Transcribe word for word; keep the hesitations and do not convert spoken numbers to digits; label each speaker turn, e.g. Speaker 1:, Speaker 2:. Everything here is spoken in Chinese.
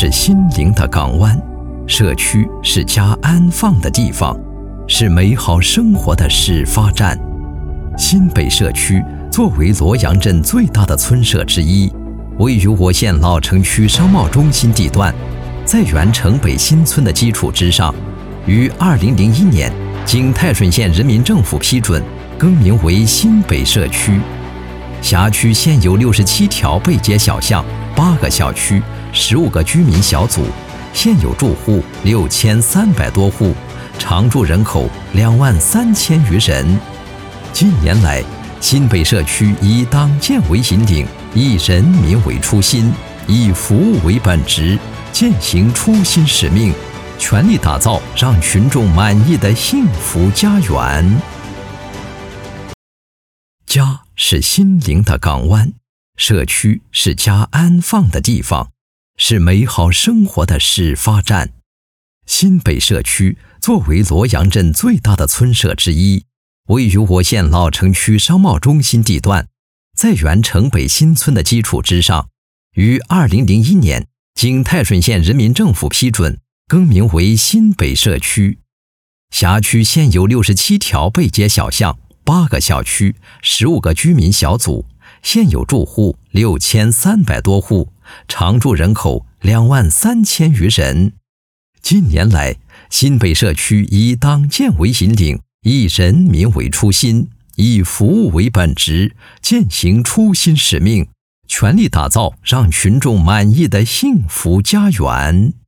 Speaker 1: 是心灵的港湾，社区是家安放的地方，是美好生活的始发站。新北社区作为罗阳镇最大的村社之一，位于我县老城区商贸中心地段，在原城北新村的基础之上，于二零零一年经泰顺县人民政府批准，更名为新北社区。辖区现有六十七条背街小巷，八个小区，十五个居民小组，现有住户六千三百多户，常住人口两万三千余人。近年来，新北社区以党建为引领，以人民为初心，以服务为本职，践行初心使命，全力打造让群众满意的幸福家园。家是心灵的港湾，社区是家安放的地方，是美好生活的始发站。新北社区作为罗阳镇最大的村社之一，位于我县老城区商贸中心地段，在原城北新村的基础之上，于二零零一年经泰顺县人民政府批准，更名为新北社区。辖区现有六十七条背街小巷，八个小区，十五个居民小组，现有住户六千三百多户，常住人口两万三千余人。近年来，新北社区以党建为引领，以人民为初心，以服务为本职，践行初心使命，全力打造让群众满意的幸福家园。